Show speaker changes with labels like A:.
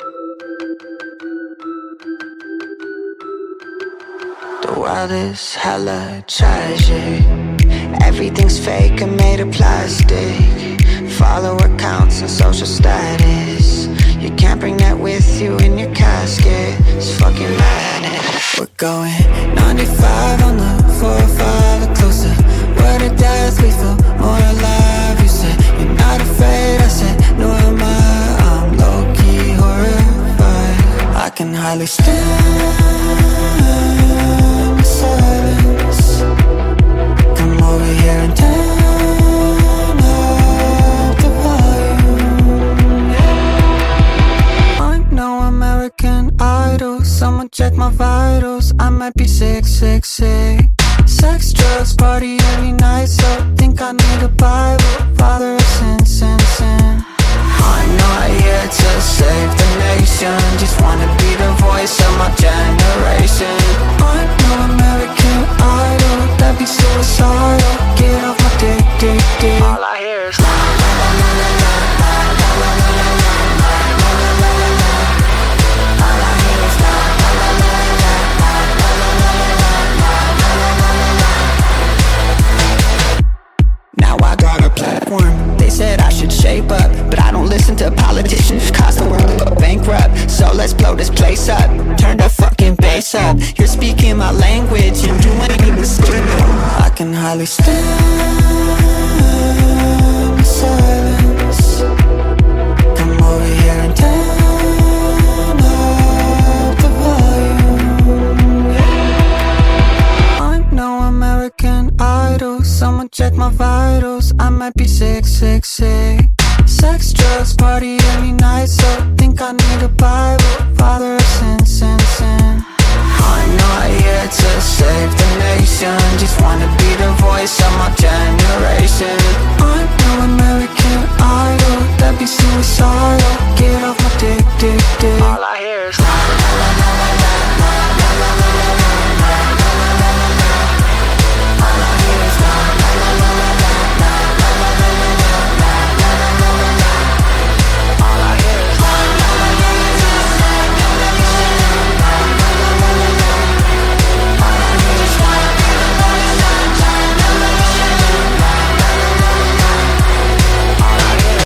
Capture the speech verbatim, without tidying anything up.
A: The world is hella tragic. Everything's fake and made of plastic. Follower counts and social status. You can't bring that with you in your casket. It's fucking madness. We're going ninety-five on the four oh five, the closer we're to death, we feel more alive. You said you're not afraid, I said no am I. I'm low-key horrified. I can hardly stand the silence. Come over here and turn up the volume. I'm no American Idol. Someone check my vitals, I might be sick, sick, sick. Sex, drugs, party every night, so think I need a Bible. Father of sin, sin, sin. I'm not here to save the nation, just wanna be the voice of my generation. I'm no American Idol, that'd be suicidal. Get off my dick, dick, dick. All I hear is la la la la la la la la la la la la la la la la la. All I hear is la la la la la la la la la la la la la la. Now I got a platform. They said I should shape up, but I don't listen to politicians. Cause the world go bankrupt. So let's blow this place up. Turn the fucking bass up. You're speaking my language and doing the script. I can hardly stand the silence.